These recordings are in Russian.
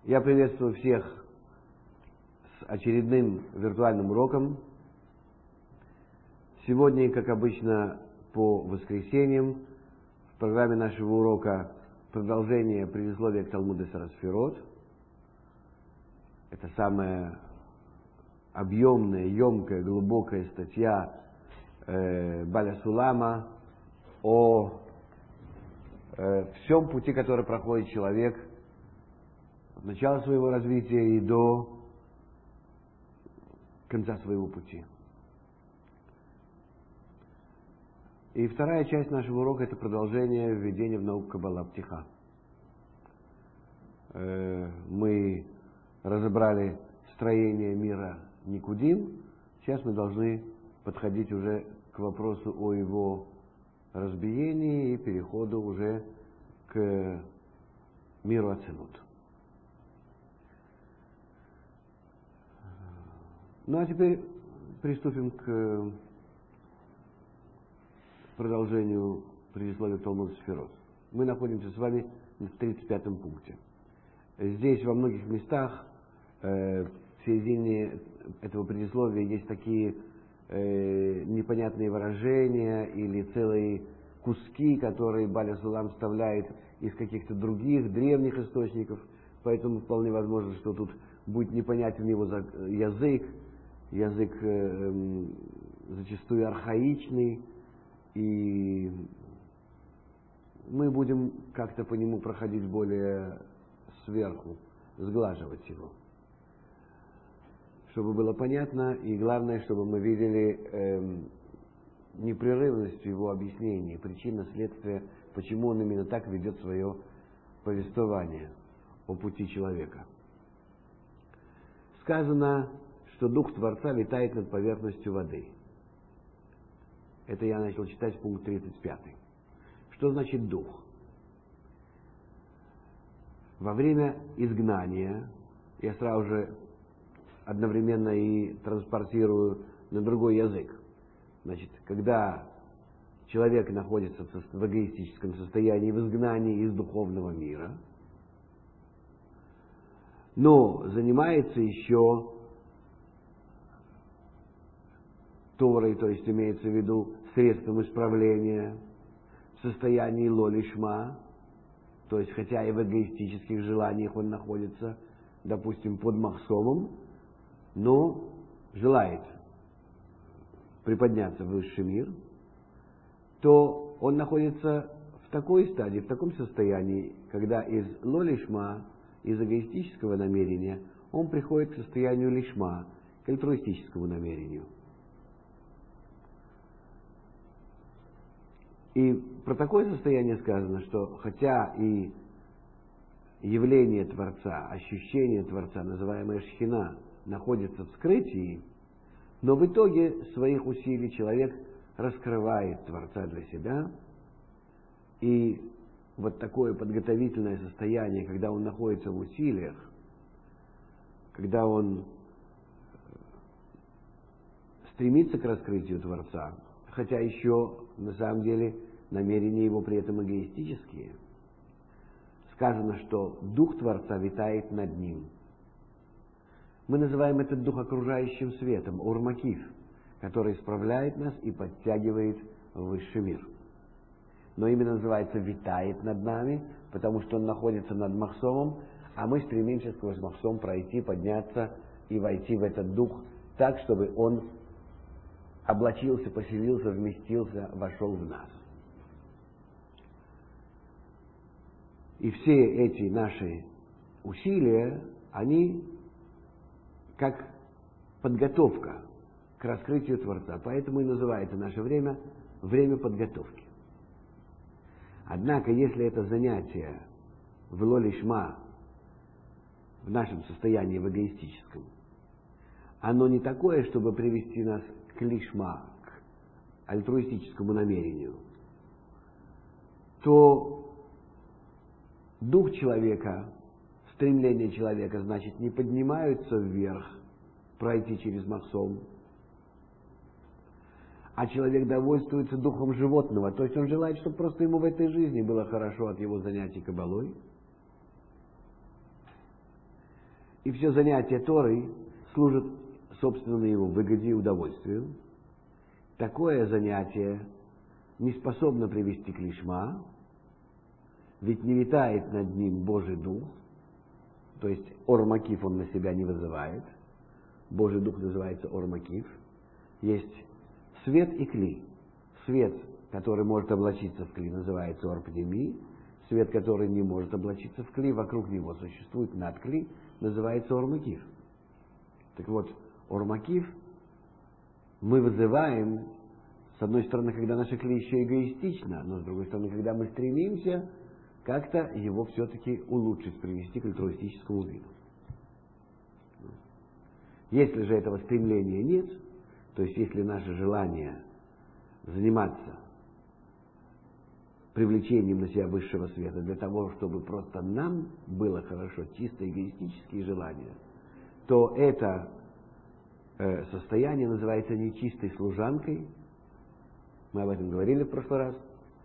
Я приветствую всех с очередным виртуальным уроком. Сегодня, как обычно, по воскресеньям в программе нашего урока продолжение предисловия к Талмуд Эсер Сферот. Это самая объемная, емкая, глубокая статья Баля Сулама о всем пути, который проходит человек от начала своего развития и до конца своего пути. И вторая часть нашего урока – это продолжение введения в науку Каббала Птиха. Мы разобрали строение мира Никудим. Сейчас мы должны подходить уже к вопросу о его разбиении и переходу уже к миру Ацилут. Ну а теперь приступим к продолжению предисловия Талмуд Сферот. Мы находимся с вами в 35-м пункте. Здесь во многих местах в середине этого предисловия есть такие непонятные выражения или целые куски, которые Баля Сулам вставляет из каких-то других древних источников, поэтому вполне возможно, что тут будет непонятен его язык зачастую архаичный, и мы будем как-то по нему проходить более сверху, сглаживать его, чтобы было понятно, и главное, чтобы мы видели непрерывность в его объяснении, причина, следствие, почему он именно так ведет свое повествование о пути человека. Сказано, что Дух Творца витает над поверхностью воды. Это я начал читать пункт 35. Что значит Дух? Во время изгнания, я сразу же одновременно и транспортирую на другой язык. Значит, когда человек находится в эгоистическом состоянии, в изгнании из духовного мира, но занимается еще Торой, то есть имеется в виду средством исправления, в состоянии лолишма, то есть хотя и в эгоистических желаниях он находится, допустим, под махсомом, но желает приподняться в высший мир, то он находится в такой стадии, в таком состоянии, когда из лолишма, из эгоистического намерения, он приходит к состоянию лишма, к альтруистическому намерению. И про такое состояние сказано, что хотя и явление Творца, ощущение Творца, называемое Шхина, находится в скрытии, но в итоге своих усилий человек раскрывает Творца для себя, и вот такое подготовительное состояние, когда он находится в усилиях, когда он стремится к раскрытию Творца, хотя еще на самом деле намерения его при этом эгоистические, сказано, что Дух Творца витает над ним. Мы называем этот дух окружающим светом, Ур-Макиф, который справляет нас и подтягивает в высший мир. Но именно называется «витает над нами», потому что он находится над Махсомом, а мы стремимся сквозь Махсом пройти, подняться и войти в этот дух так, чтобы он облачился, поселился, вместился, вошел в нас. И все эти наши усилия, они как подготовка к раскрытию Творца. Поэтому и называется наше время время подготовки. Однако, если это занятие в лолишма, в нашем состоянии, в эгоистическом, оно не такое, чтобы привести нас к лишма, к альтруистическому намерению, то дух человека, стремление человека, значит, не поднимаются вверх, пройти через Махсом, а человек довольствуется духом животного, то есть он желает, чтобы просто ему в этой жизни было хорошо от его занятий каббалой, и все занятие Торой служит собственной его выгоде и удовольствию, такое занятие не способно привести к лишма, ведь не витает над ним Божий Дух, то есть Ор-Макиф он на себя не вызывает. Божий Дух называется Ор-Макиф. Есть свет и кли. Свет, который может облачиться в кли, называется Ор-Пними. Свет, который не может облачиться в кли, вокруг него существует над кли, называется Ор-Макиф. Так вот, Ор-Макиф мы вызываем, с одной стороны, когда наша кли еще эгоистична, но с другой стороны, когда мы стремимся как-то его все-таки улучшить, привести к альтруистическому виду. Если же этого стремления нет, то есть если наше желание заниматься привлечением на себя высшего света для того, чтобы просто нам было хорошо, чисто эгоистические желания, то это состояние называется нечистой служанкой. Мы об этом говорили в прошлый раз.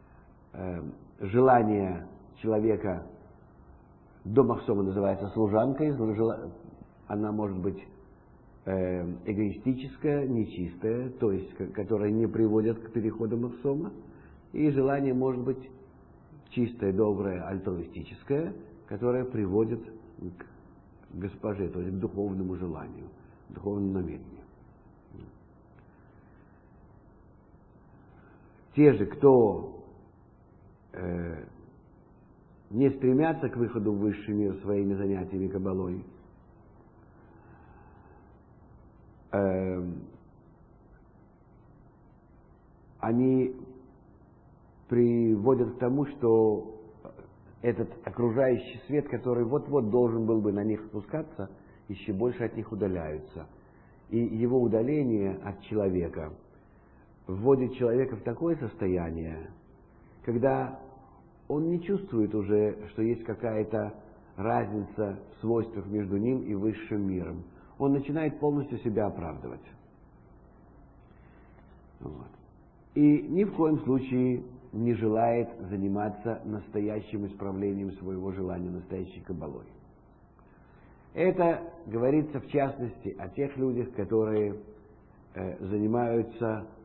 Желание человека до Махсома называется служанкой. Она может быть эгоистическая, нечистая, то есть которая не приводит к переходу Махсома. И желание может быть чистое, доброе, альтруистическое, которое приводит к госпоже, то есть к духовному желанию, духовному намерению. Те же, кто не стремятся к выходу в высший мир своими занятиями кабалой, они приводят к тому, что этот окружающий свет, который вот-вот должен был бы на них спускаться, еще больше от них удаляются. И его удаление от человека вводит человека в такое состояние, когда он не чувствует уже, что есть какая-то разница в свойствах между ним и высшим миром. Он начинает полностью себя оправдывать. Вот. И ни в коем случае не желает заниматься настоящим исправлением своего желания, настоящей кабалой. Это говорится в частности о тех людях, которые занимаются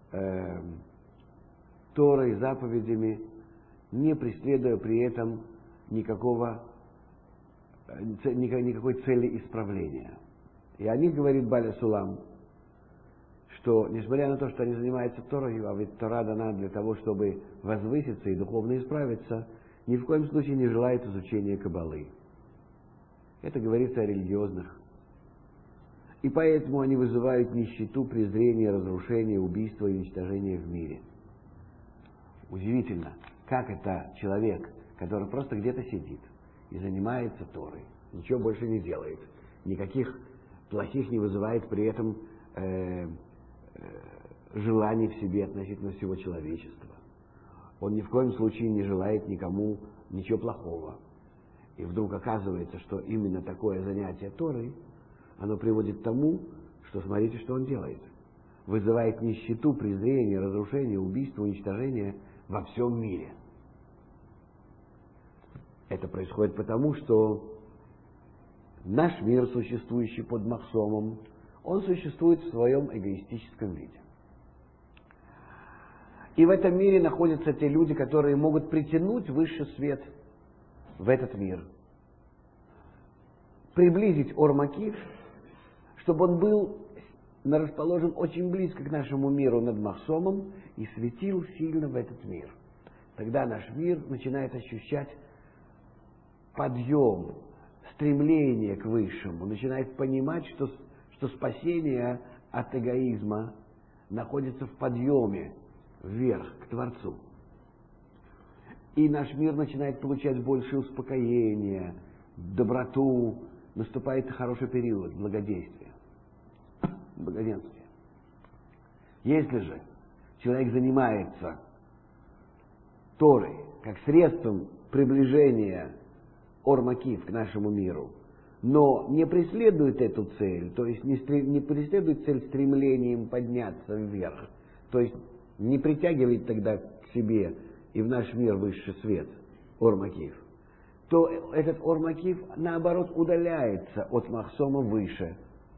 Торой, заповедями, не преследуя при этом никакой цели исправления. И о них говорит Баля Сулам, что несмотря на то, что они занимаются Торой, а ведь Тора дана для того, чтобы возвыситься и духовно исправиться, ни в коем случае не желает изучения кабалы. Это говорится о религиозных. И поэтому они вызывают нищету, презрение, разрушение, убийство и уничтожение в мире. Удивительно, как это человек, который просто где-то сидит и занимается Торой, ничего больше не делает, никаких плохих не вызывает при этом желаний в себе относительно всего человечества. Он ни в коем случае не желает никому ничего плохого. И вдруг оказывается, что именно такое занятие Торой, оно приводит к тому, что смотрите, что он делает. Вызывает нищету, презрение, разрушение, убийство, уничтожение во всем мире. Это происходит потому, что наш мир, существующий под Махсомом, он существует в своем эгоистическом виде. И в этом мире находятся те люди, которые могут притянуть высший свет в этот мир. Приблизить Ор-Макиф, чтобы он был расположен очень близко к нашему миру над Махсомом и светил сильно в этот мир. Тогда наш мир начинает ощущать подъем, стремление к высшему, начинает понимать, что спасение от эгоизма находится в подъеме вверх, к Творцу. И наш мир начинает получать больше успокоения, доброту, наступает хороший период благоденствия. Если же человек занимается Торой как средством приближения Ор-Макиф к нашему миру, но не преследует эту цель, то есть не преследует цель стремлением подняться вверх, то есть не притягивает тогда к себе и в наш мир высший свет, Ор-Макиф, то этот ор-макиф, наоборот, удаляется от махсома выше,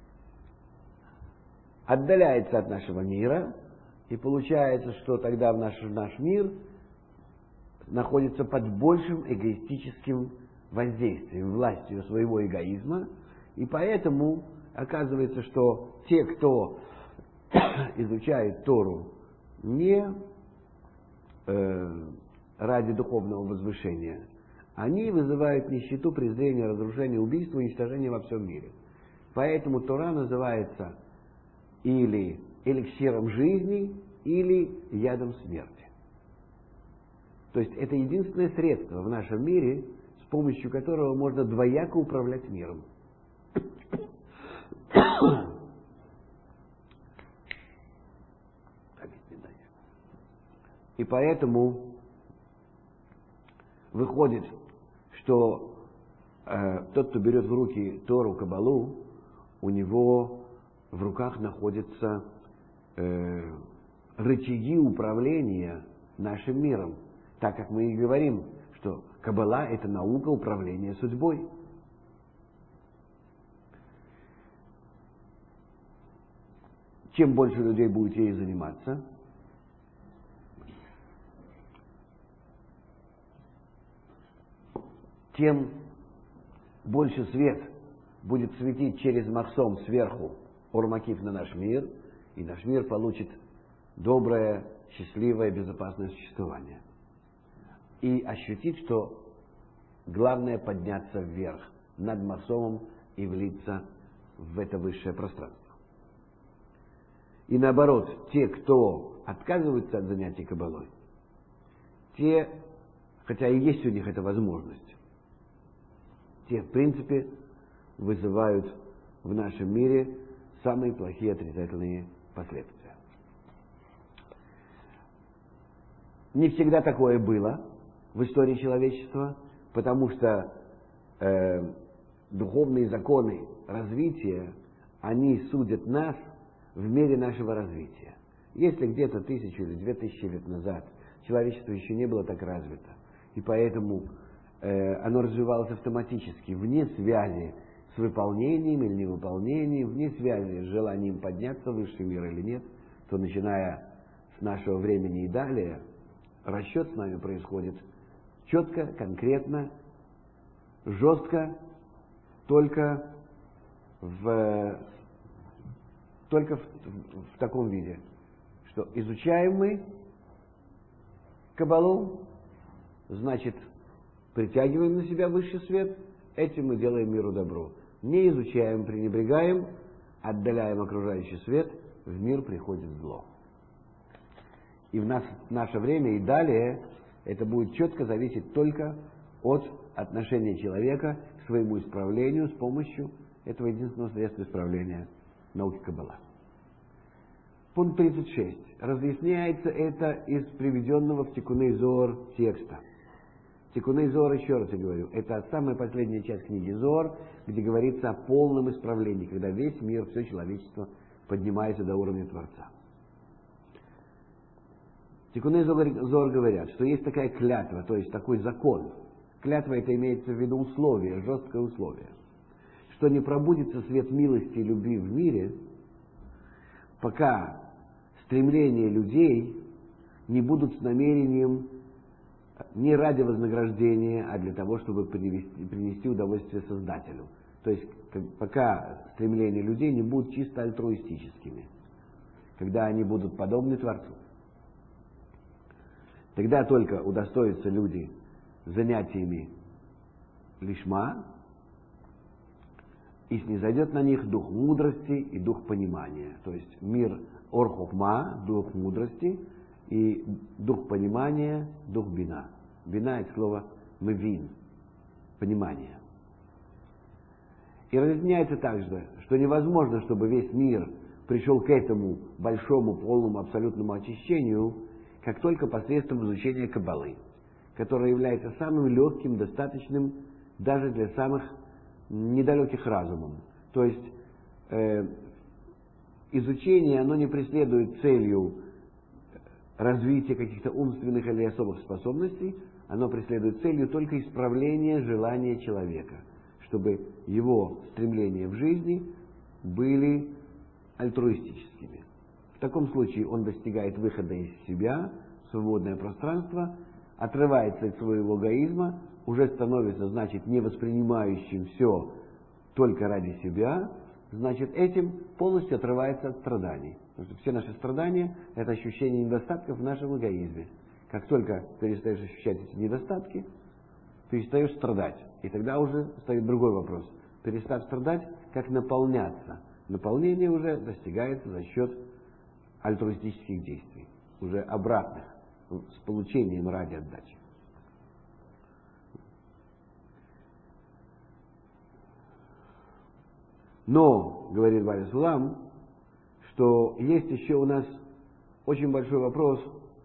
отдаляется от нашего мира, и получается, что тогда наш мир находится под большим эгоистическим воздействием, властью своего эгоизма, и поэтому оказывается, что те, кто изучает Тору не ради духовного возвышения, они вызывают нищету, презрение, разрушение, убийство, уничтожение во всем мире. Поэтому Тора называется или эликсиром жизни, или ядом смерти. То есть это единственное средство в нашем мире, с помощью которого можно двояко управлять миром. И поэтому выходит, что тот, кто берет в руки Тору, Кабалу, у него в руках находятся рычаги управления нашим миром. Так как мы и говорим, что Кабала – это наука управления судьбой. Чем больше людей будет ей заниматься, тем больше свет будет светить через махсом сверху ор-макиф на наш мир, и наш мир получит доброе, счастливое, безопасное существование. И ощутит, что главное подняться вверх, над махсомом, и влиться в это высшее пространство. И наоборот, те, кто отказываются от занятий кабалой, те, хотя и есть у них эта возможность, те, в принципе, вызывают в нашем мире самые плохие отрицательные последствия. Не всегда такое было в истории человечества, потому что духовные законы развития, они судят нас в мере нашего развития. Если где-то 1000 или 2000 лет назад человечество еще не было так развито, и поэтому оно развивалось автоматически, вне связи с выполнением или невыполнением, вне связи с желанием подняться в высший мир или нет, то начиная с нашего времени и далее, расчет с нами происходит четко, конкретно, жестко, только в таком виде, что изучаем мы Кабалу, значит, притягиваем на себя высший свет, этим мы делаем миру добро. Не изучаем, пренебрегаем, отдаляем окружающий свет, в мир приходит зло. И в наше время и далее это будет четко зависеть только от отношения человека к своему исправлению с помощью этого единственного средства исправления науки Каббала. Пункт 36. Разъясняется это из приведенного в Тикуней Зоар текста. Тикуней Зоар, еще раз я говорю, это самая последняя часть книги Зоар, где говорится о полном исправлении, когда весь мир, все человечество поднимается до уровня Творца. Тикуней Зоар говорят, что есть такая клятва, то есть такой закон. Клятва — это имеется в виду условие, жесткое условие, что не пробудится свет милости и любви в мире, пока стремления людей не будут с намерением не ради вознаграждения, а для того, чтобы принести удовольствие Создателю. То есть пока стремления людей не будут чисто альтруистическими, когда они будут подобны Творцу. Тогда только удостоятся люди занятиями лишма, и снизойдет на них дух мудрости и дух понимания. То есть мир ор-хохма, дух мудрости, и дух понимания, дух бина. Бина — это слово мевин, понимание. И разъясняется также, что невозможно, чтобы весь мир пришел к этому большому, полному, абсолютному очищению, как только посредством изучения Каббалы, которая является самым легким, достаточным даже для самых недалеких разумом. То есть изучение, оно не преследует целью развития каких-то умственных или особых способностей, оно преследует целью только исправление желания человека, чтобы его стремления в жизни были альтруистическими. В таком случае он достигает выхода из себя, в свободное пространство, отрывается от своего эгоизма, уже становится, значит, не воспринимающим все только ради себя, значит, этим полностью отрывается от страданий. Потому что все наши страдания – это ощущение недостатков в нашем эгоизме. Как только перестаешь ощущать эти недостатки, перестаешь страдать. И тогда уже стоит другой вопрос. Перестав страдать, как наполняться? Наполнение уже достигается за счет альтруистических действий, уже обратных, с получением ради отдачи. Но, говорит Бали Сулам, что есть еще у нас очень большой вопрос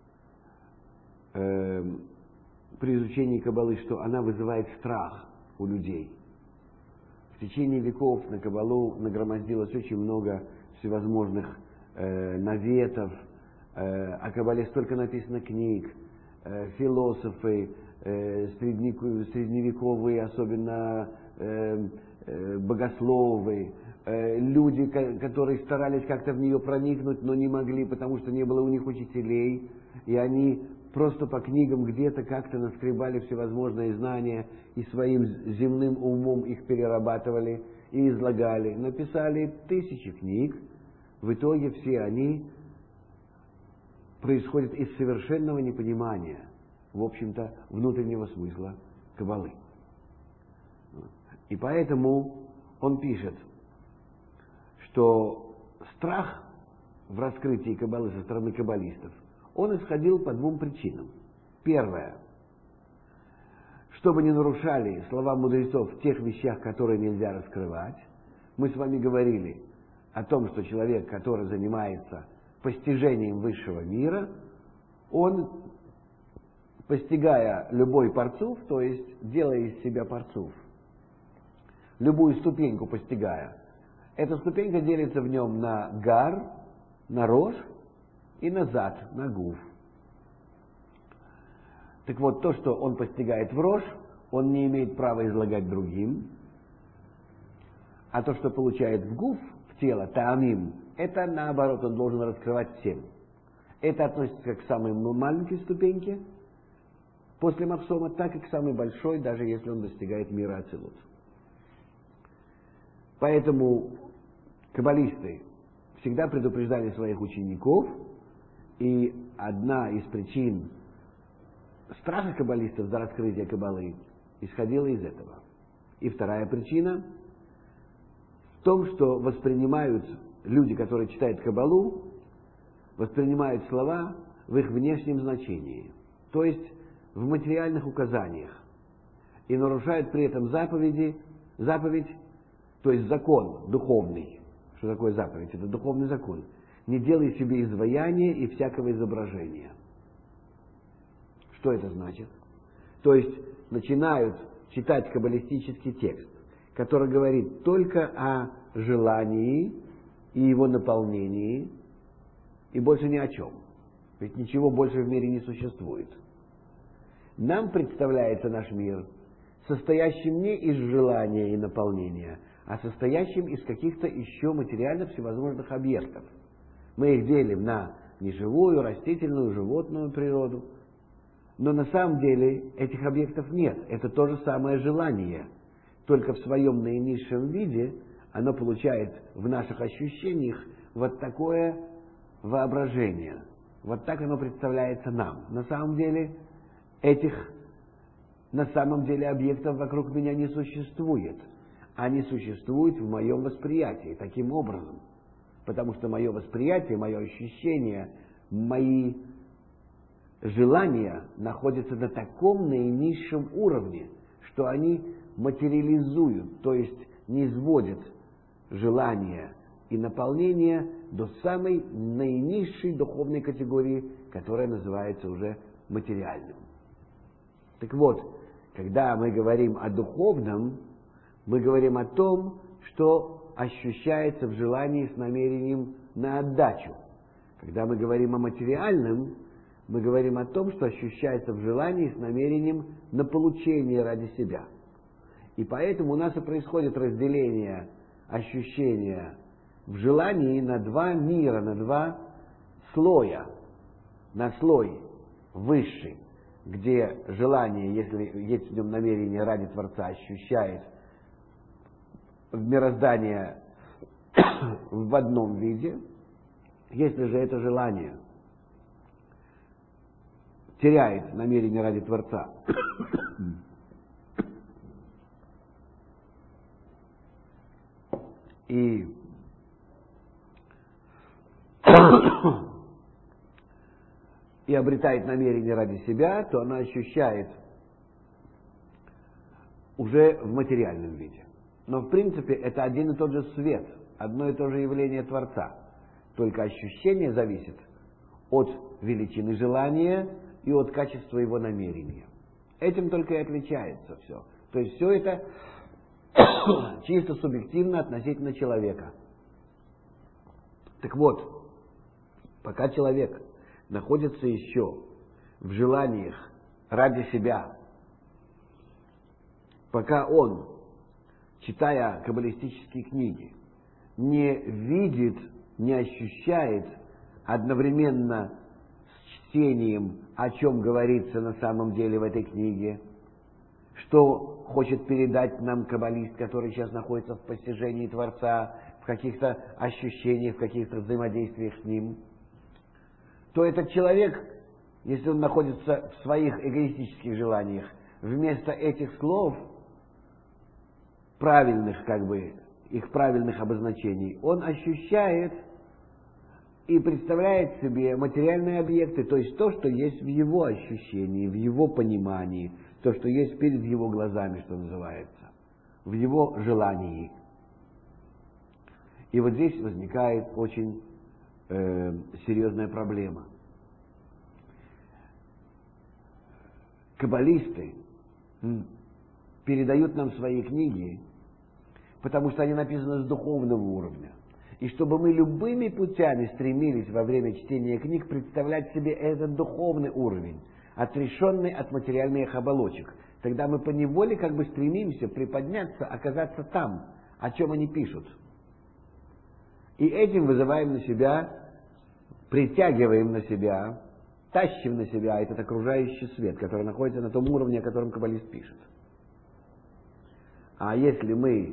при изучении Каббалы, что она вызывает страх у людей. В течение веков на Каббалу нагромоздилось очень много всевозможных наветов, о Каббале столько написано книг, философы, средневековые, особенно богословы, люди, которые старались как-то в нее проникнуть, но не могли, потому что не было у них учителей, и они просто по книгам где-то как-то наскребали всевозможные знания и своим земным умом их перерабатывали и излагали. Написали тысячи книг, в итоге все они происходят из совершенного непонимания, в общем-то, внутреннего смысла Каббалы. И поэтому он пишет, что страх в раскрытии Каббалы со стороны каббалистов, он исходил по двум причинам. Первое, чтобы не нарушали слова мудрецов в тех вещах, которые нельзя раскрывать. Мы с вами говорили о том, что человек, который занимается постижением высшего мира, он, постигая любой парцуф, то есть делая из себя парцуф, любую ступеньку постигая, эта ступенька делится в нем на гар, на рош и на зад, на гуф. Так вот, то, что он постигает в рош, он не имеет права излагать другим, а то, что получает в гуф, в тело, таамим, это наоборот, он должен раскрывать всем. Это относится как к самой маленькой ступеньке после мапсома, так и к самой большой, даже если он достигает мира ацилут. Поэтому каббалисты всегда предупреждали своих учеников, и одна из причин страха каббалистов за раскрытие Каббалы исходила из этого. И вторая причина в том, что воспринимают люди, которые читают Каббалу, воспринимают слова в их внешнем значении, то есть в материальных указаниях, и нарушают при этом заповедь, то есть закон духовный. Что такое заповедь? Это духовный закон. Не делай себе изваяния и всякого изображения. Что это значит? То есть начинают читать каббалистический текст, который говорит только о желании и его наполнении, и больше ни о чем. Ведь ничего больше в мире не существует. Нам представляется наш мир состоящим не из желания и наполнения, а состоящим из каких-то еще материально всевозможных объектов. Мы их делим на неживую, растительную, животную природу. Но на самом деле этих объектов нет. Это то же самое желание. Только в своем наинизшем виде оно получает в наших ощущениях вот такое воображение. Вот так оно представляется нам. На самом деле объектов вокруг меня не существует. Они существуют в моем восприятии таким образом. Потому что мое восприятие, мое ощущение, мои желания находятся на таком наинизшем уровне, что они материализуют, то есть низводят желания и наполнение до самой наинизшей духовной категории, которая называется уже материальным. Так вот, когда мы говорим о духовном, мы говорим о том, что ощущается в желании с намерением на отдачу. Когда мы говорим о материальном, Мы говорим о том, что ощущается в желании с намерением на получение ради себя. И поэтому у нас и происходит разделение ощущения в желании на два мира, на два слоя. На слой высший, где желание, если есть в нем намерение ради Творца, ощущает в мироздании в одном виде. Если же это желание теряет намерение ради Творца, и обретает намерение ради себя, то она ощущает уже в материальном виде. Но в принципе это один и тот же свет, одно и то же явление Творца. Только ощущение зависит от величины желания и от качества его намерения. Этим только и отличается все. То есть все это чисто субъективно относительно человека. Так вот, пока человек находится еще в желаниях ради себя, пока он, читая каббалистические книги, не видит, не ощущает одновременно с чтением, о чем говорится на самом деле в этой книге, что хочет передать нам каббалист, который сейчас находится в постижении Творца, в каких-то ощущениях, в каких-то взаимодействиях с ним, то этот человек, если он находится в своих эгоистических желаниях, вместо этих слов, правильных, их правильных обозначений, он ощущает и представляет себе материальные объекты, то есть то, что есть в его ощущении, в его понимании, то, что есть перед его глазами, что называется, в его желании. И вот здесь возникает очень серьезная проблема. Каббалисты передают нам свои книги, потому что они написаны с духовного уровня. И чтобы мы любыми путями стремились во время чтения книг представлять себе этот духовный уровень, отрешенный от материальных оболочек. Тогда мы поневоле стремимся приподняться, оказаться там, о чем они пишут. И этим вызываем на себя, притягиваем на себя, тащим на себя этот окружающий свет, который находится на том уровне, о котором каббалист пишет. А если мы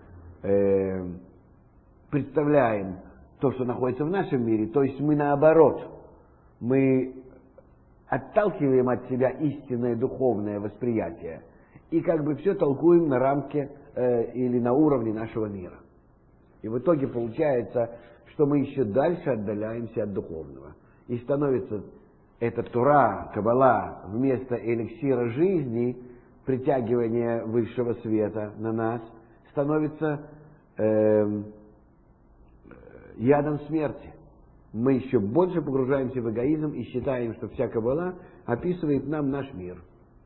представляем то, что находится в нашем мире, то есть мы наоборот, мы отталкиваем от себя истинное духовное восприятие и все толкуем на рамке или на уровне нашего мира. И в итоге получается, что мы еще дальше отдаляемся от духовного. И становится эта Тора, Каббала, вместо эликсира жизни, притягивания высшего света на нас, становится ядом смерти. Мы еще больше погружаемся в эгоизм и считаем, что вся Каббала описывает нам наш мир.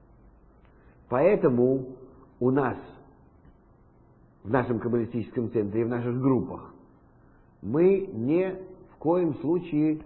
Поэтому у нас, в нашем каббалистическом центре и в наших группах, мы ни в коем случае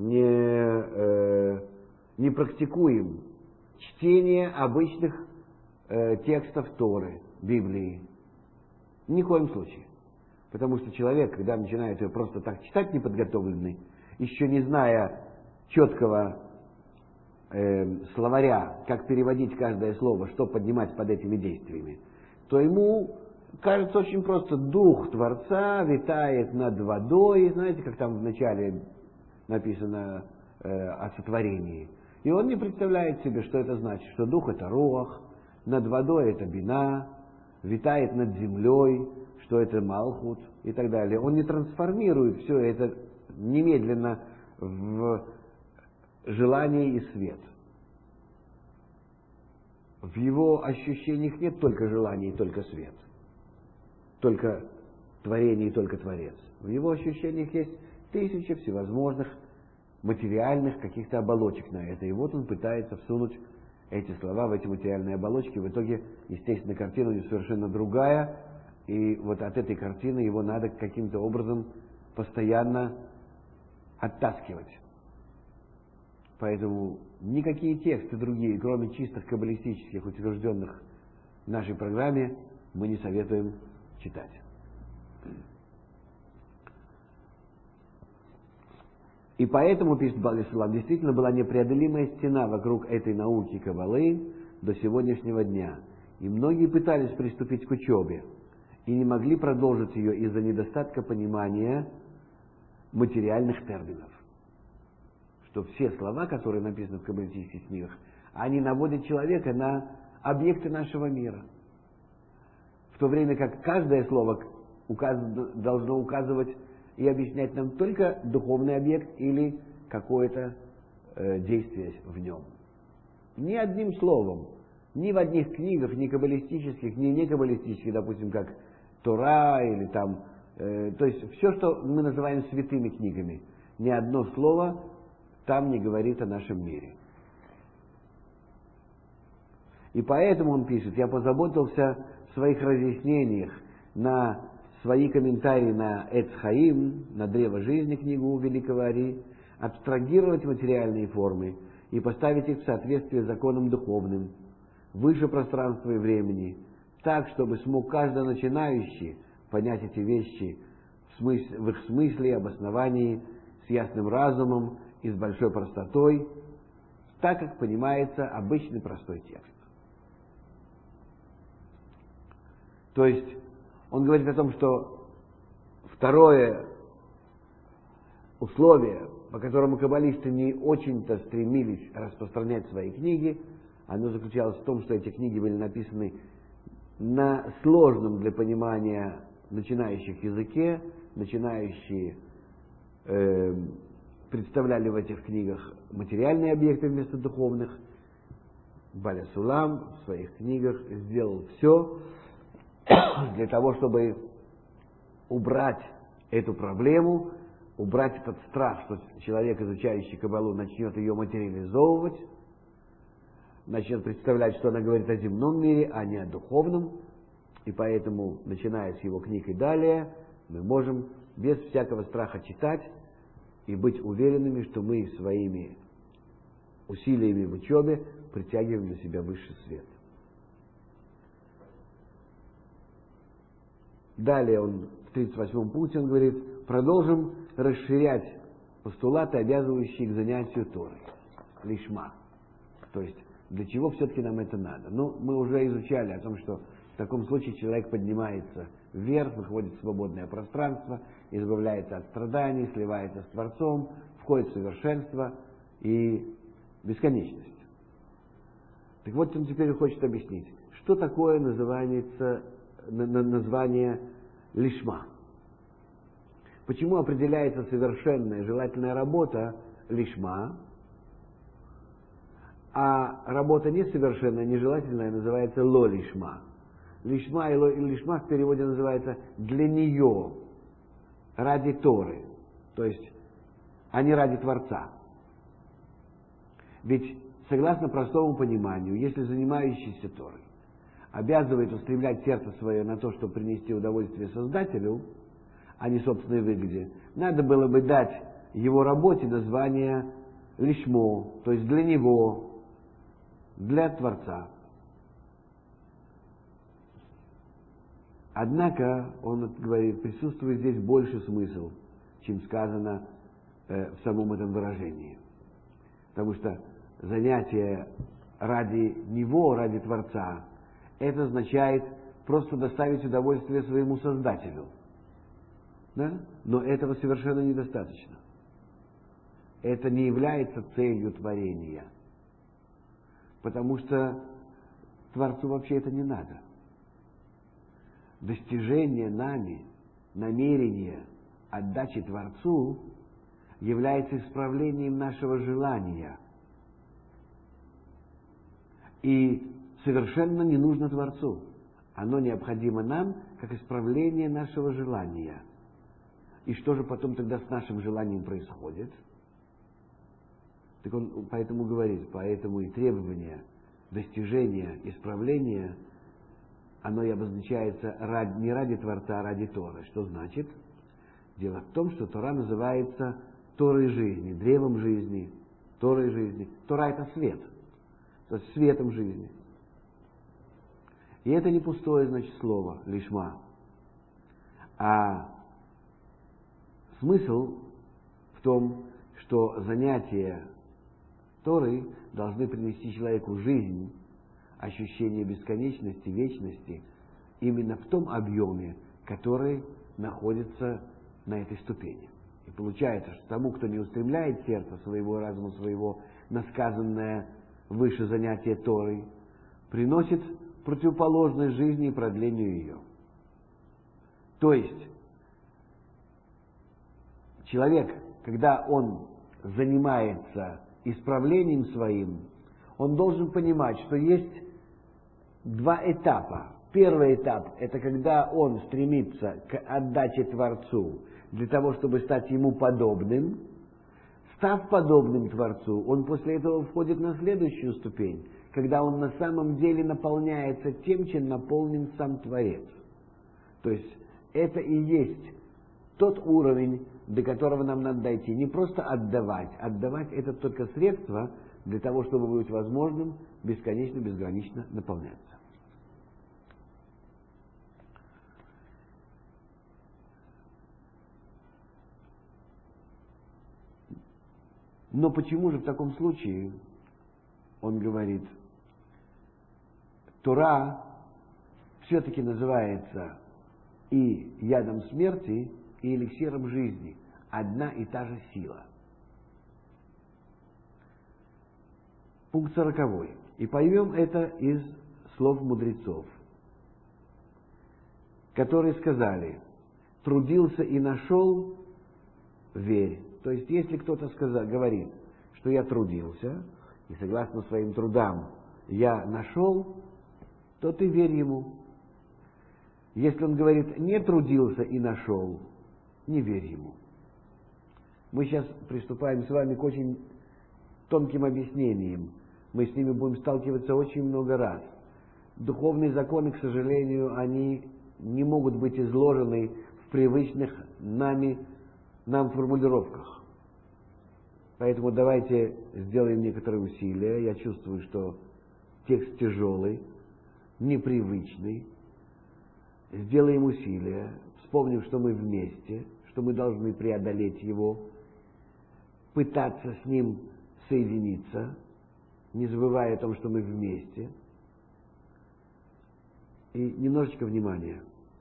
не практикуем чтение обычных текстов Торы, Библии. Ни в коем случае. Потому что человек, когда начинает ее просто так читать неподготовленный, еще не зная четкого словаря, как переводить каждое слово, что поднимать под этими действиями, то ему кажется очень просто: Дух Творца витает над водой, знаете, как там в начале написано о сотворении. И он не представляет себе, что это значит, что Дух — это Руах, над водой — это Бина, витает над землей, что это Малхут и так далее. Он не трансформирует все это немедленно в желание и свет. В его ощущениях нет только желания и только свет, только творение и только Творец. В его ощущениях есть тысячи всевозможных материальных каких-то оболочек на это. И вот он пытается всунуть эти слова в эти материальные оболочки. В итоге, естественно, картина у него совершенно другая. И вот от этой картины его надо каким-то образом постоянно оттаскивать. Поэтому никакие тексты другие, кроме чистых каббалистических, утвержденных в нашей программе, мы не советуем читать. И поэтому, пишет Баал ха-Салам, действительно была непреодолимая стена вокруг этой науки Каббалы до сегодняшнего дня. И многие пытались приступить к учебе и не могли продолжить ее из-за недостатка понимания материальных терминов. Что все слова, которые написаны в каббалистических книгах, они наводят человека на объекты нашего мира. В то время как каждое слово должно указывать и объяснять нам только духовный объект или какое-то действие в нем. Ни одним словом, ни в одних книгах, ни каббалистических, ни некаббалистических, допустим, как Тора или там, то есть все, что мы называем святыми книгами, ни одно слово там не говорит о нашем мире. И поэтому он пишет: я позаботился в своих разъяснениях на свои комментарии на Эц Хаим, на Древо жизни, книгу великого Ари, абстрагировать материальные формы и поставить их в соответствие с законом духовным, выше пространства и времени, так, чтобы смог каждый начинающий понять эти вещи в их смысле и обосновании с ясным разумом и с большой простотой, так, как понимается обычный простой текст. То есть, он говорит о том, что второе условие, по которому каббалисты не очень-то стремились распространять свои книги, оно заключалось в том, что эти книги были написаны на сложном для понимания начинающих языке, начинающие представляли в этих книгах материальные объекты вместо духовных. Баал ха-Салам в своих книгах сделал все для того, чтобы убрать эту проблему, убрать этот страх, что человек, изучающий Каббалу, начнет ее материализовывать, начнет представлять, что она говорит о земном мире, а не о духовном. И поэтому, начиная с его книг и далее, мы можем без всякого страха читать и быть уверенными, что мы своими усилиями в учебе притягиваем для себя высший свет. Далее он в 38-м пункте он говорит: продолжим расширять постулаты, обязывающие к занятию Торой, лишма. То есть, для чего все-таки нам это надо? Ну, мы уже изучали о том, что в таком случае человек поднимается вверх, выходит в свободное пространство, избавляется от страданий, сливается с Творцом, входит в совершенство и бесконечность. Так вот, он теперь хочет объяснить, что такое название лишма. Почему определяется совершенная желательная работа лишма, а работа несовершенная, нежелательная называется ло лишма. Лишма и лишма в переводе называется для нее, ради Торы, то есть, а не ради Творца. Ведь, согласно простому пониманию, если занимающийся Торой обязывает устремлять сердце свое на то, чтобы принести удовольствие Создателю, а не собственной выгоде, надо было бы дать его работе название лишмо, то есть для него, для Творца. Однако, он говорит, присутствует здесь больше смысл, чем сказано в самом этом выражении. Потому что занятие ради него, ради Творца, это означает просто доставить удовольствие своему Создателю. Да? Но этого совершенно недостаточно. Это не является целью творения. Потому что Творцу вообще это не надо. Достижение нами намерения отдачи Творцу является исправлением нашего желания. И совершенно не нужно Творцу. Оно необходимо нам, как исправление нашего желания. И что же потом тогда с нашим желанием происходит? Так он поэтому говорит, поэтому и требование достижения, исправления, оно и обозначается не ради Творца, а ради Торы. Что значит? Дело в том, что Тора называется Торой жизни, древом жизни, Торой жизни. Тора — это свет, то есть светом жизни. И это не пустое, значит, слово лишма, а смысл в том, что занятия Торой должны принести человеку жизнь, ощущение бесконечности, вечности, именно в том объеме, который находится на этой ступени. И получается, что тому, кто не устремляет сердце своего, разума своего на сказанное выше занятие Торой, приносит противоположность жизни и продлению ее. То есть, человек, когда он занимается исправлением своим, он должен понимать, что есть два этапа. Первый этап – это когда он стремится к отдаче Творцу для того, чтобы стать ему подобным. Став подобным Творцу, он после этого входит на следующую ступень, когда он на самом деле наполняется тем, чем наполнен сам Творец. То есть это и есть тот уровень, до которого нам надо дойти. Не просто отдавать. Отдавать – это только средство для того, чтобы быть возможным бесконечно, безгранично наполняться. Но почему же в таком случае, он говорит, Тора все-таки называется и ядом смерти, и эликсиром жизни. Одна и та же сила. Пункт 40. И поймем это из слов мудрецов, которые сказали: трудился и нашел, верь. То есть, если кто-то говорит, что я трудился, и согласно своим трудам я нашел, то ты верь ему. Если он говорит, не трудился и нашел, не верь ему. Мы сейчас приступаем с вами к очень тонким объяснениям. Мы с ними будем сталкиваться очень много раз. Духовные законы, к сожалению, они не могут быть изложены в привычных нам формулировках. Поэтому давайте сделаем некоторые усилия. Я чувствую, что текст тяжелый, непривычный. Сделаем усилия, вспомним, что мы вместе, что мы должны преодолеть его, пытаться с ним соединиться, не забывая о том, что мы вместе. И немножечко внимания.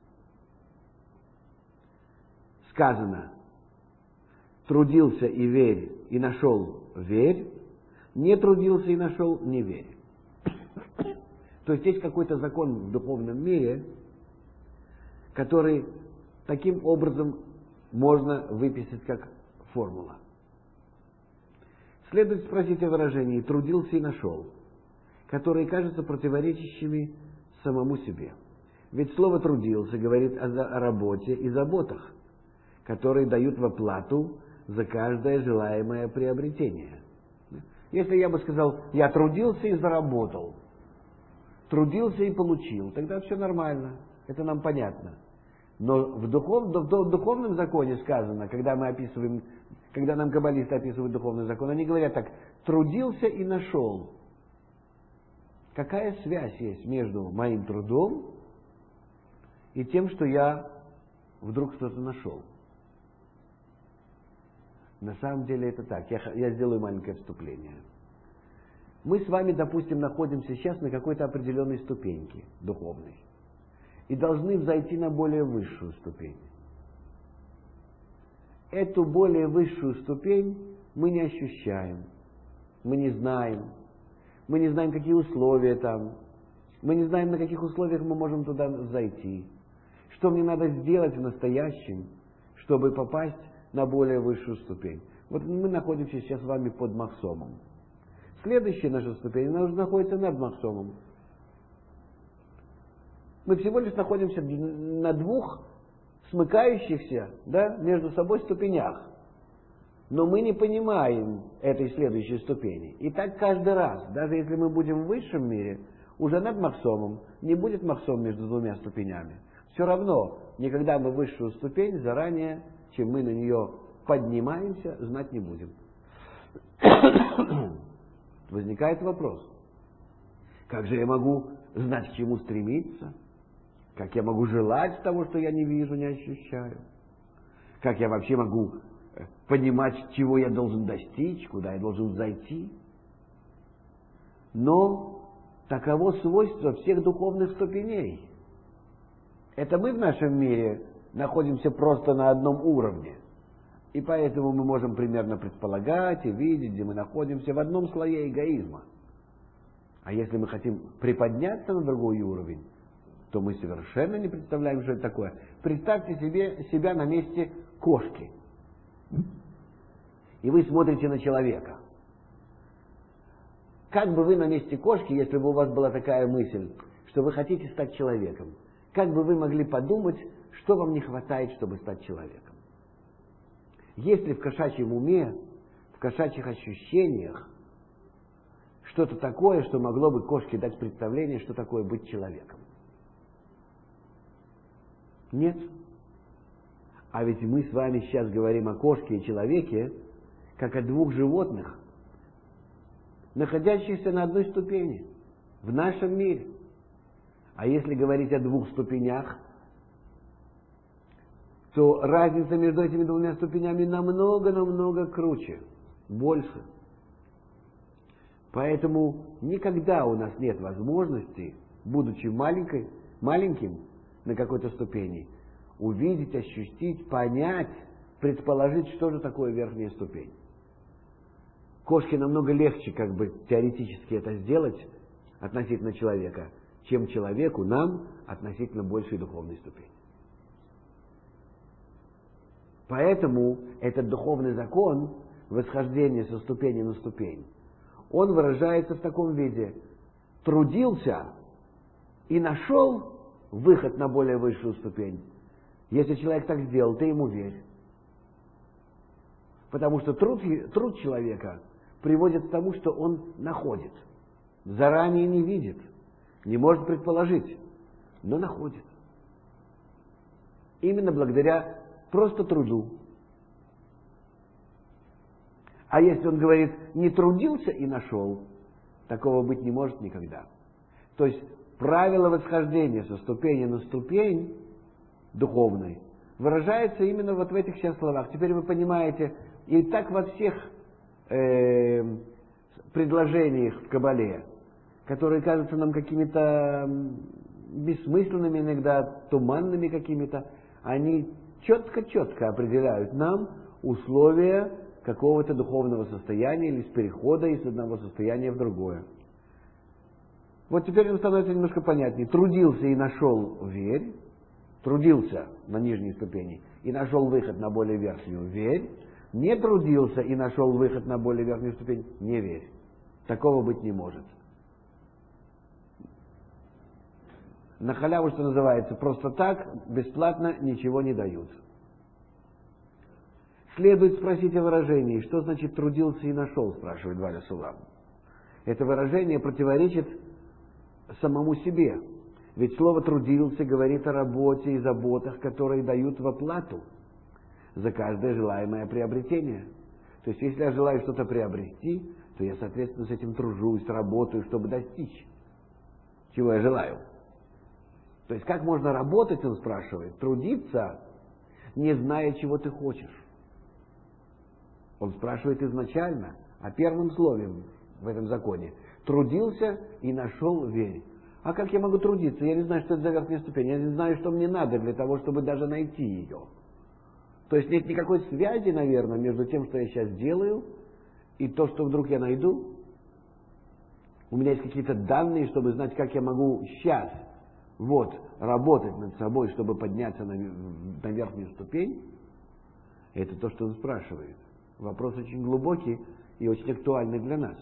Сказано: трудился и верь, и нашел, верь, не трудился и нашел, не верь. То есть есть какой-то закон в духовном мире, который таким образом можно выписать как формула. Следует спросить о выражении «трудился и нашел», которые кажутся противоречащими самому себе. Ведь слово «трудился» говорит о работе и заботах, которые дают в оплату за каждое желаемое приобретение. Если я бы сказал «я трудился и заработал», «трудился и получил», тогда все нормально, это нам понятно. Но в духовном законе сказано, когда нам каббалисты описывают духовный закон, они говорят так: трудился и нашел. Какая связь есть между моим трудом и тем, что я вдруг что-то нашел? На самом деле это так. Я сделаю маленькое вступление. Мы с вами, допустим, находимся сейчас на какой-то определенной ступеньке духовной и должны взойти на более высшую ступень. Эту более высшую ступень мы не ощущаем, мы не знаем, какие условия там, мы не знаем, на каких условиях мы можем туда зайти, что мне надо сделать в настоящем, чтобы попасть на более высшую ступень. Вот мы находимся сейчас с вами под Махсомом. Следующая наша ступень, она уже находится над Махсомом. Мы всего лишь находимся на двух смыкающихся, между собой ступенях. Но мы не понимаем этой следующей ступени. И так каждый раз, даже если мы будем в высшем мире, уже над Махсомом, не будет Махсом между двумя ступенями. Все равно, никогда мы высшую ступень заранее, чем мы на нее поднимаемся, знать не будем. Возникает вопрос, как же я могу знать, к чему стремиться? Как я могу желать того, что я не вижу, не ощущаю? Как я вообще могу понимать, чего я должен достичь, куда я должен зайти? Но таково свойство всех духовных ступеней. Это мы в нашем мире находимся просто на одном уровне. И поэтому мы можем примерно предполагать и видеть, где мы находимся в одном слое эгоизма. А если мы хотим приподняться на другой уровень, то мы совершенно не представляем, что это такое. Представьте себе себя на месте кошки. И вы смотрите на человека. Как бы вы на месте кошки, если бы у вас была такая мысль, что вы хотите стать человеком, как бы вы могли подумать, что вам не хватает, чтобы стать человеком? Есть ли в кошачьем уме, в кошачьих ощущениях что-то такое, что могло бы кошке дать представление, что такое быть человеком? Нет. А ведь мы с вами сейчас говорим о кошке и человеке, как о двух животных, находящихся на одной ступени в нашем мире. А если говорить о двух ступенях, то разница между этими двумя ступенями намного круче, больше. Поэтому никогда у нас нет возможности, будучи маленьким на какой-то ступени, увидеть, ощутить, понять, предположить, что же такое верхняя ступень. Кошке намного легче как бы теоретически это сделать относительно человека, чем человеку, нам, относительно большей духовной ступени. Поэтому этот духовный закон восхождения со ступени на ступень, он выражается в таком виде: трудился и нашел выход на более высшую ступень. Если человек так сделал, ты ему верь. Потому что труд человека приводит к тому, что он находит. Заранее не видит, не может предположить, но находит. Именно благодаря просто труду. А если он говорит, не трудился и нашел, такого быть не может никогда. То есть правило восхождения со ступени на ступень духовной выражается именно вот в этих сейчас словах. Теперь вы понимаете, и так во всех предложениях в Кабале, которые кажутся нам какими-то бессмысленными, иногда туманными какими-то, они четко определяют нам условия какого-то духовного состояния или с перехода из одного состояния в другое. Вот теперь им становится немножко понятнее. Трудился и нашел, верь. Трудился на нижней ступени и нашел выход на более верхнюю, верь. Не трудился и нашел выход на более верхнюю ступень, не верь. Такого быть не может. На халяву, что называется, просто так, бесплатно ничего не дают. Следует спросить о выражении, что значит трудился и нашел, спрашивает Валя Сулам. Это выражение противоречит самому себе. Ведь слово «трудился» говорит о работе и заботах, которые дают в оплату за каждое желаемое приобретение. То есть, если я желаю что-то приобрести, то я, соответственно, с этим тружусь, работаю, чтобы достичь, чего я желаю. То есть, как можно работать, он спрашивает, трудиться, не зная, чего ты хочешь. Он спрашивает изначально о первом слове в этом законе. Трудился и нашел, верь. А как я могу трудиться? Я не знаю, что это за верхняя ступень. Я не знаю, что мне надо для того, чтобы даже найти ее. То есть нет никакой связи, наверное, между тем, что я сейчас делаю, и то, что вдруг я найду. У меня есть какие-то данные, чтобы знать, как я могу сейчас работать над собой, чтобы подняться на верхнюю ступень. Это то, что он спрашивает. Вопрос очень глубокий и очень актуальный для нас.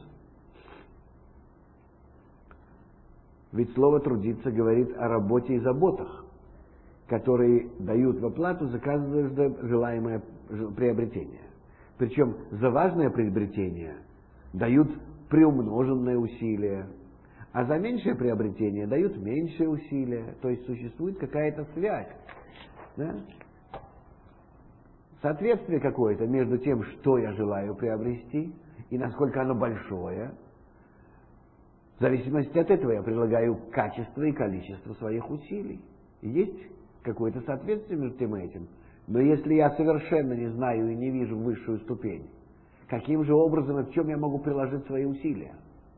Ведь слово «трудиться» говорит о работе и заботах, которые дают в оплату за каждое желаемое приобретение. Причем за важное приобретение дают приумноженное усилие, а за меньшее приобретение дают меньшее усилие. То есть существует какая-то связь. Да? Соответствие какое-то между тем, что я желаю приобрести, и насколько оно большое, в зависимости от этого я прилагаю качество и количество своих усилий. И есть какое-то соответствие между тем и этим. Но если я совершенно не знаю и не вижу высшую ступень, каким же образом и в чем я могу приложить свои усилия?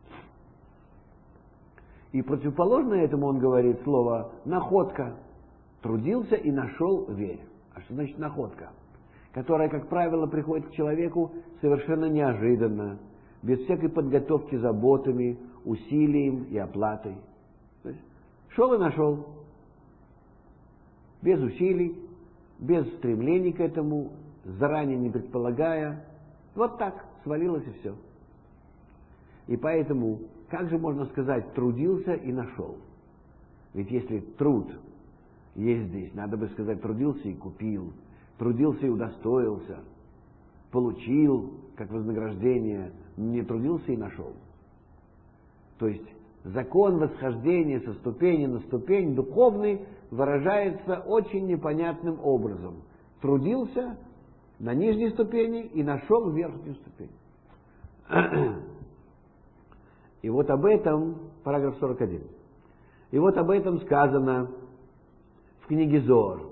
И противоположно этому он говорит слово «находка». Трудился и нашел верь. А что значит находка? Которая, как правило, приходит к человеку совершенно неожиданно, без всякой подготовки заботами, усилием и оплатой. То есть, шел и нашел. Без усилий, без стремлений к этому, заранее не предполагая. Вот так свалилось и все. И поэтому, как же можно сказать, трудился и нашел? Ведь если труд есть здесь, надо бы сказать, трудился и купил, трудился и удостоился, получил как вознаграждение, не трудился и нашел. То есть закон восхождения со ступени на ступень духовный выражается очень непонятным образом. Трудился на нижней ступени и нашел верхнюю ступень. И вот об этом, параграф 41. И вот об этом сказано в книге Зоар.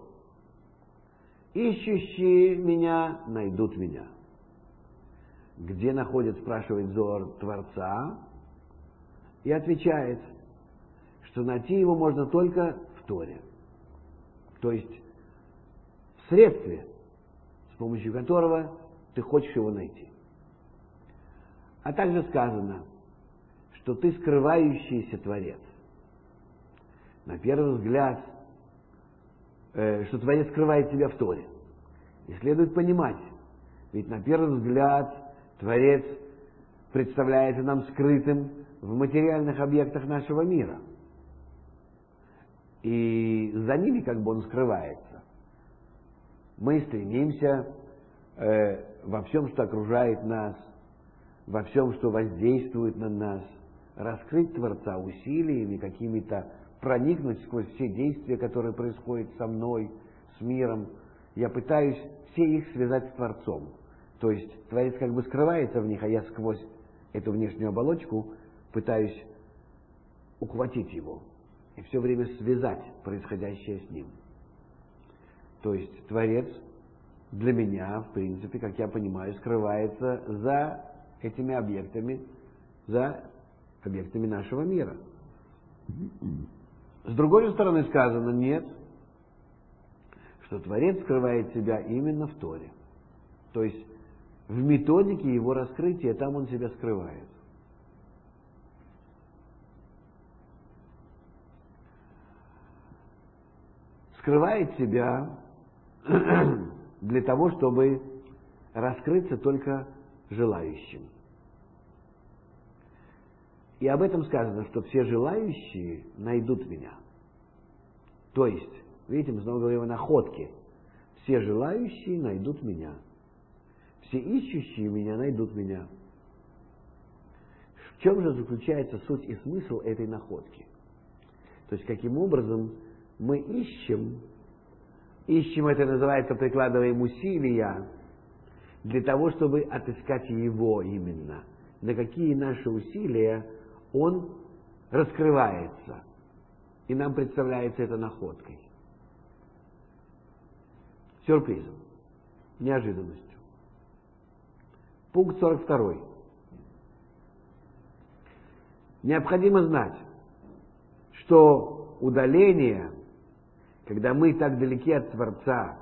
«Ищущие меня найдут меня». Где находит, спрашивает Зоар, Творца, и отвечает, что найти его можно только в Торе. То есть в средстве, с помощью которого ты хочешь его найти. А также сказано, что ты скрывающийся Творец. На первый взгляд, что Творец скрывает себя в Торе. И следует понимать, ведь на первый взгляд Творец представляется нам скрытым в материальных объектах нашего мира. И за ними как бы он скрывается. Мы стремимся во всем, что окружает нас, во всем, что воздействует на нас, раскрыть Творца усилиями какими-то, проникнуть сквозь все действия, которые происходят со мной, с миром. Я пытаюсь все их связать с Творцом. То есть Творец как бы скрывается в них, а я сквозь эту внешнюю оболочку пытаюсь ухватить его и все время связать происходящее с ним. То есть Творец для меня, в принципе, как я понимаю, скрывается за этими объектами, за объектами нашего мира. С другой же стороны сказано, нет, что Творец скрывает себя именно в Торе. То есть в методике его раскрытия, там он себя скрывает. Скрывает себя для того, чтобы раскрыться только желающим. И об этом сказано, что все желающие найдут меня. То есть, видите, мы снова говорим о находке. Все желающие найдут меня. Все ищущие меня найдут меня. В чем же заключается суть и смысл этой находки? То есть, каким образом мы ищем это называется, прикладываем усилия для того, чтобы отыскать его именно. На какие наши усилия он раскрывается. И нам представляется это находкой. Сюрпризом. Неожиданностью. Пункт 42. Необходимо знать, что удаление, когда мы так далеки от Творца,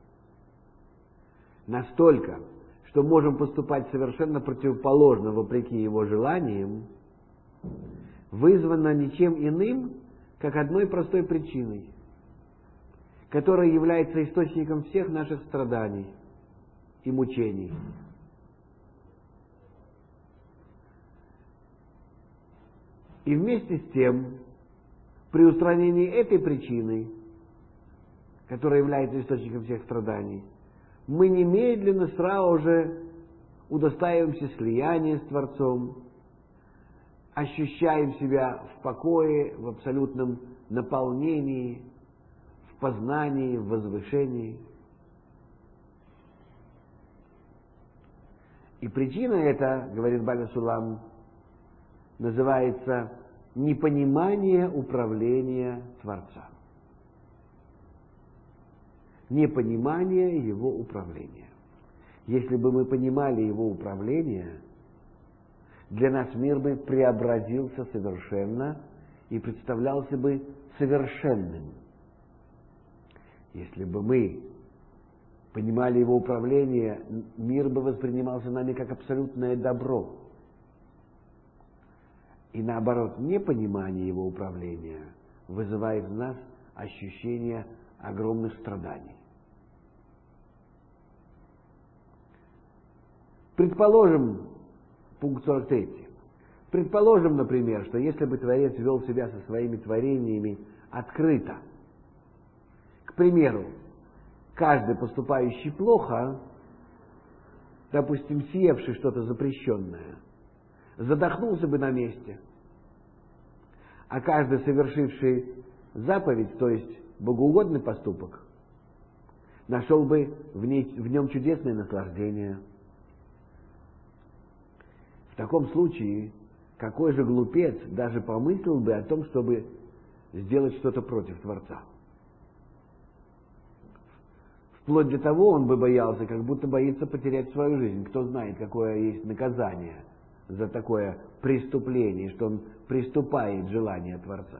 настолько, что можем поступать совершенно противоположно, вопреки его желаниям, вызвано ничем иным, как одной простой причиной, которая является источником всех наших страданий и мучений. И вместе с тем, при устранении этой причины, которая является источником всех страданий, мы немедленно сразу же удостаиваемся слияния с Творцом, ощущаем себя в покое, в абсолютном наполнении, в познании, в возвышении. И причина эта, говорит Баля Сулам, называется непонимание управления Творца. Непонимание его управления. Если бы мы понимали его управление, для нас мир бы преобразился совершенно и представлялся бы совершенным. Если бы мы понимали его управление, мир бы воспринимался нами как абсолютное добро. И наоборот, непонимание его управления вызывает в нас ощущение огромных страданий. Предположим, пункт 43. Предположим, например, что если бы Творец вел себя со своими творениями открыто, к примеру, каждый поступающий плохо, допустим, съевший что-то запрещенное, задохнулся бы на месте, а каждый совершивший заповедь, то есть богоугодный поступок, нашел бы в нем чудесное наслаждение. В таком случае, какой же глупец даже помыслил бы о том, чтобы сделать что-то против Творца? Вплоть до того он бы боялся, как будто боится потерять свою жизнь. Кто знает, какое есть наказание за такое преступление, что он приступает желание Творца.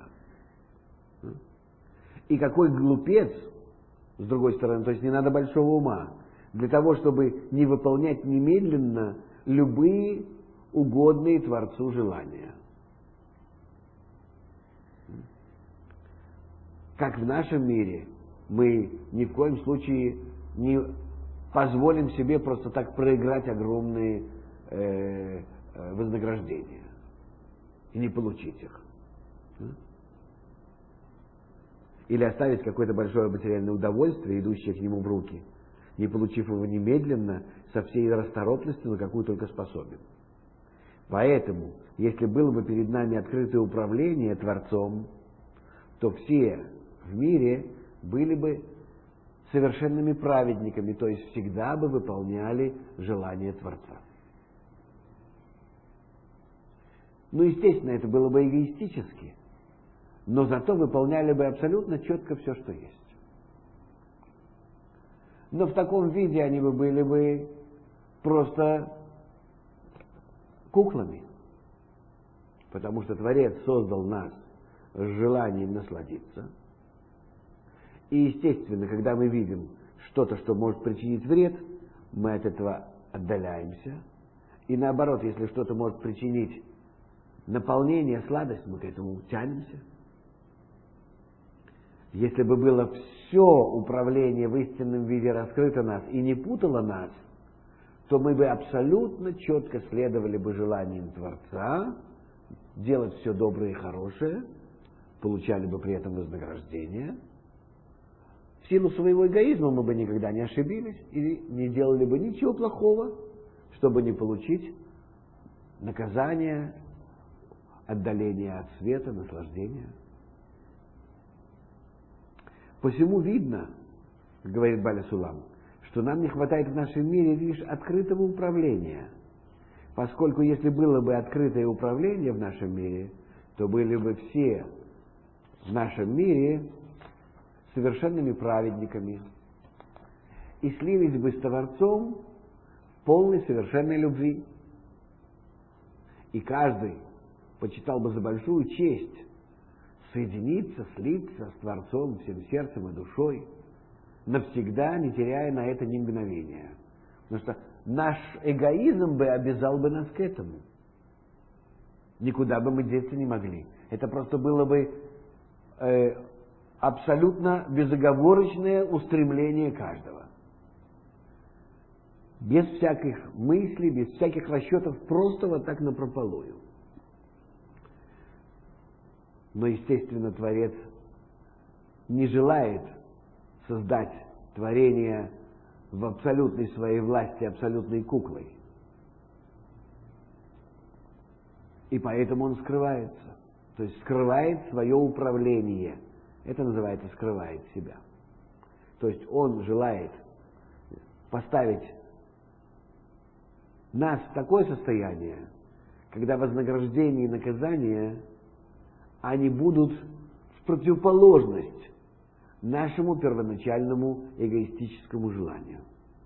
И какой глупец, с другой стороны, то есть не надо большого ума, для того, чтобы не выполнять немедленно любые угодные Творцу желания. Как в нашем мире мы ни в коем случае не позволим себе просто так проиграть огромные вознаграждения и не получить их. Или оставить какое-то большое материальное удовольствие, идущее к нему в руки, не получив его немедленно, со всей расторопностью, на какую только способен. Поэтому, если было бы перед нами открытое управление Творцом, то все в мире были бы совершенными праведниками, то есть всегда бы выполняли желание Творца. Ну, естественно, это было бы эгоистически, но зато выполняли бы абсолютно четко все, что есть. Но в таком виде они бы были бы просто куклами, потому что Творец создал нас с желанием насладиться. И, естественно, когда мы видим что-то, что может причинить вред, мы от этого отдаляемся. И наоборот, если что-то может причинить наполнение, сладость, мы к этому тянемся. Если бы было все управление в истинном виде раскрыто нас и не путало нас, то мы бы абсолютно четко следовали бы желаниям Творца, делать все доброе и хорошее, получали бы при этом вознаграждение. В силу своего эгоизма мы бы никогда не ошибились и не делали бы ничего плохого, чтобы не получить наказание, отдаление от света, наслаждения. Посему видно, говорит Баля Сулам, что нам не хватает в нашем мире лишь открытого управления, поскольку если было бы открытое управление в нашем мире, то были бы все в нашем мире совершенными праведниками и слились бы с Творцом в полной совершенной любви. И каждый почитал бы за большую честь соединиться, слиться с Творцом всем сердцем и душой, навсегда не теряя на это ни мгновения. Потому что наш эгоизм бы обязал бы нас к этому. Никуда бы мы деться не могли. Это просто было бы абсолютно безоговорочное устремление каждого. Без всяких мыслей, без всяких расчетов, просто вот так напропалую. Но, естественно, Творец не желает создать творение в абсолютной своей власти, абсолютной куклой. И поэтому он скрывается. То есть скрывает свое управление. Это называется скрывает себя. То есть он желает поставить нас в такое состояние, когда вознаграждение и наказание, они будут в противоположность нашему первоначальному эгоистическому желанию.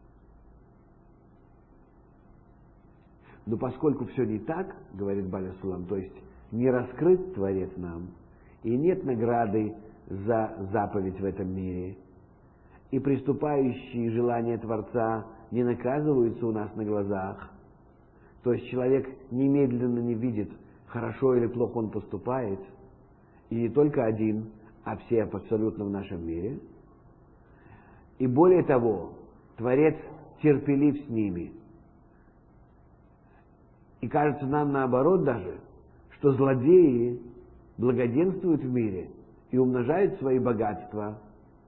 Но поскольку все не так, говорит Баля Сулам, то есть не раскрыт Творец нам, и нет награды за заповедь в этом мире, и приступающие желания Творца не наказываются у нас на глазах, то есть человек немедленно не видит, хорошо или плохо он поступает, и не только один, а все абсолютно в нашем мире. И более того, Творец терпелив с ними. И кажется нам наоборот даже, что злодеи благоденствуют в мире и умножают свои богатства,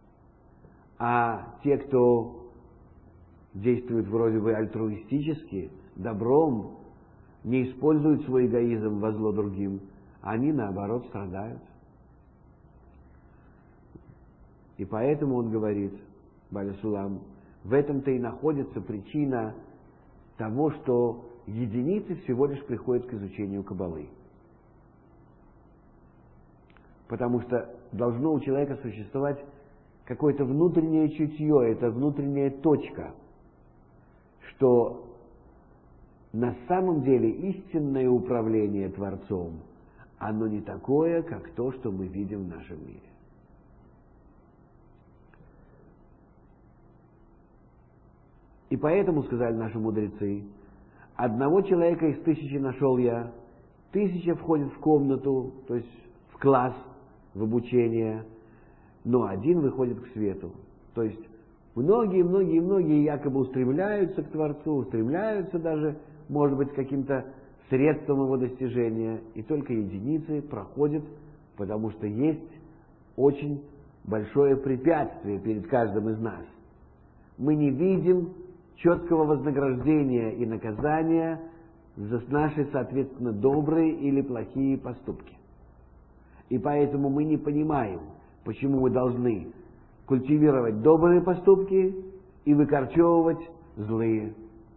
а те, кто действует вроде бы альтруистически, добром, не используют свой эгоизм во зло другим, они наоборот страдают. И поэтому он говорит, Баля Сулам, в этом-то и находится причина того, что единицы всего лишь приходят к изучению Каббалы. Потому что должно у человека существовать какое-то внутреннее чутье, это внутренняя точка, что на самом деле истинное управление Творцом, оно не такое, как то, что мы видим в нашем мире. И поэтому, сказали наши мудрецы, одного человека из 1000 нашел я, 1000 входит в комнату, то есть в класс, в обучение, но один выходит к свету. То есть многие якобы устремляются к Творцу, устремляются даже, может быть, к каким-то средствам его достижения, и только единицы проходят, потому что есть очень большое препятствие перед каждым из нас. Мы не видим четкого вознаграждения и наказания за наши, соответственно, добрые или плохие поступки. И поэтому мы не понимаем, почему мы должны культивировать добрые поступки и выкорчевывать злые.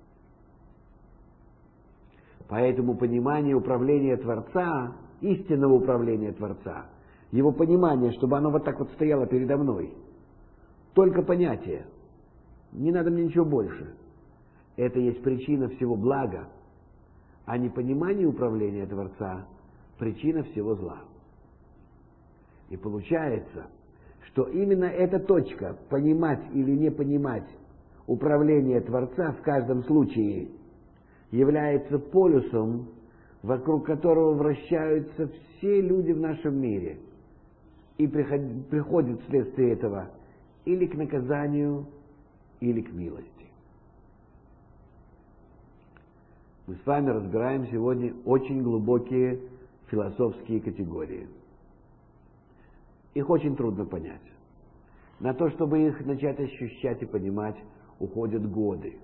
Поэтому понимание управления Творца, истинного управления Творца, его понимание, чтобы оно вот так вот стояло передо мной, только понятие, не надо мне ничего больше. Это есть причина всего блага, а непонимание управления Творца – причина всего зла. И получается, что именно эта точка, понимать или не понимать управление Творца в каждом случае, является полюсом, вокруг которого вращаются все люди в нашем мире, и приходят вследствие этого или к наказанию, или к милости. Мы с вами разбираем сегодня очень глубокие философские категории. Их очень трудно понять. На то, чтобы их начать ощущать и понимать, уходят годы.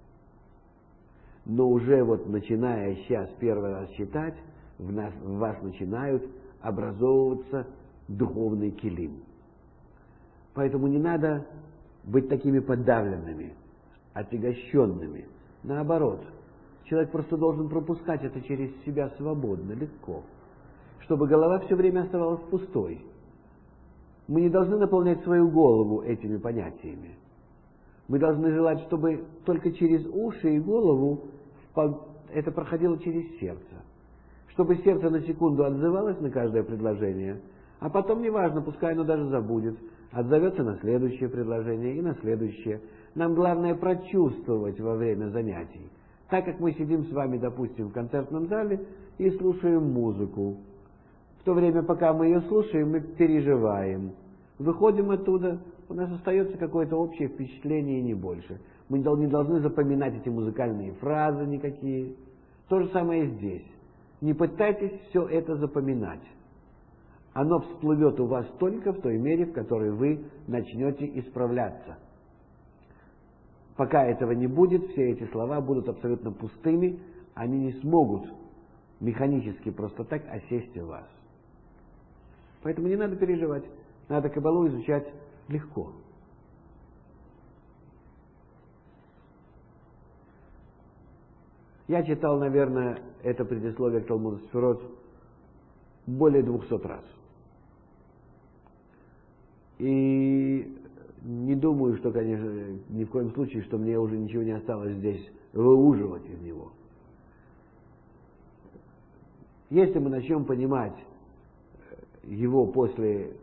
Но уже вот начиная сейчас первый раз читать, в вас начинают образовываться духовный килим. Поэтому не надо быть такими подавленными, отягощенными. Наоборот, человек просто должен пропускать это через себя свободно, легко, чтобы голова все время оставалась пустой. Мы не должны наполнять свою голову этими понятиями. Мы должны желать, чтобы только через уши и голову это проходило через сердце. Чтобы сердце на секунду отзывалось на каждое предложение, а потом, неважно, пускай оно даже забудет, отзовется на следующее предложение и на следующее. Нам главное прочувствовать во время занятий. Так как мы сидим с вами, допустим, в концертном зале и слушаем музыку. В то время, пока мы ее слушаем, мы переживаем. Выходим оттуда, у нас остается какое-то общее впечатление и не больше. Мы не должны запоминать эти музыкальные фразы никакие. То же самое и здесь. Не пытайтесь все это запоминать. Оно всплывет у вас только в той мере, в которой вы начнете исправляться. Пока этого не будет, все эти слова будут абсолютно пустыми, они не смогут механически просто так осесть в вас. Поэтому не надо переживать, надо Каббалу изучать легко. Я читал, наверное, это предисловие к Талмуду Сефирот более 200 раз. И не думаю, что, конечно, ни в коем случае, что мне уже ничего не осталось здесь выуживать из него. Если мы начнем понимать его после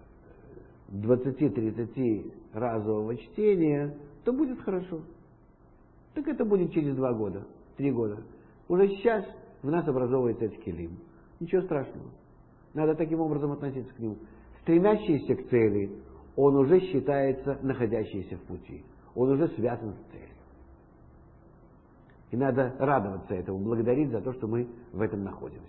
20-30 разового чтения, то будет хорошо. Так это будет через 2 года, 3 года. Уже сейчас в нас образовывается этот килим. Ничего страшного. Надо таким образом относиться к нему. Стремящийся к цели, он уже считается находящийся в пути. Он уже связан с целью. И надо радоваться этому, благодарить за то, что мы в этом находимся.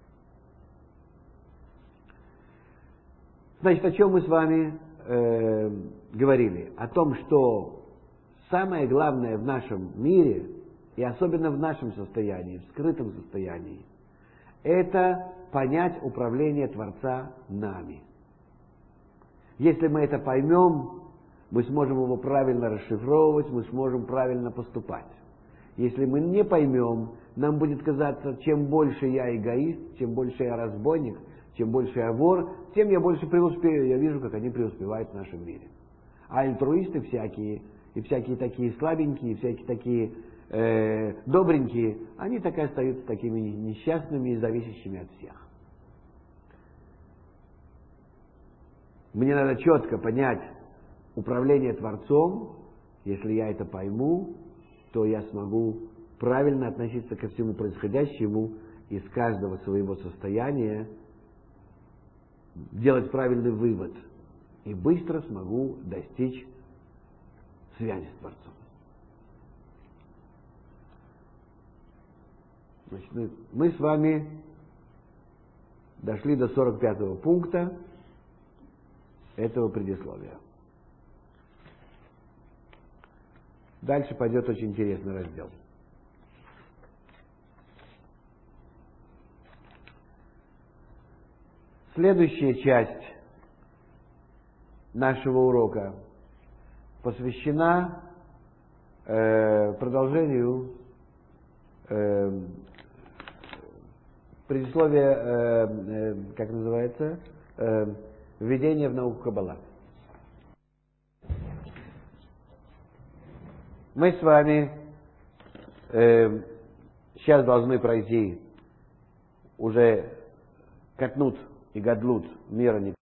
Значит, о чем мы с вами говорили? О том, что самое главное в нашем мире, и особенно в нашем состоянии, в скрытом состоянии, это понять управление Творца нами. Если мы это поймем, мы сможем его правильно расшифровывать, мы сможем правильно поступать. Если мы не поймем, нам будет казаться, чем больше я эгоист, чем больше я разбойник, чем больше я вор, тем я больше преуспею. Я вижу, как они преуспевают в нашем мире. А альтруисты всякие, и всякие такие слабенькие, и всякие такие добренькие, они так и остаются такими несчастными и зависящими от всех. Мне надо четко понять управление Творцом. Если я это пойму, то я смогу правильно относиться ко всему происходящему из каждого своего состояния, делать правильный вывод и быстро смогу достичь связи с Творцом. Значит, мы с вами дошли до 45-го пункта этого предисловия. Дальше пойдет очень интересный раздел. Следующая часть нашего урока посвящена продолжению предисловия, как называется, введения в науку Каббала. Мы с вами сейчас должны пройти уже катнут и гадлут мира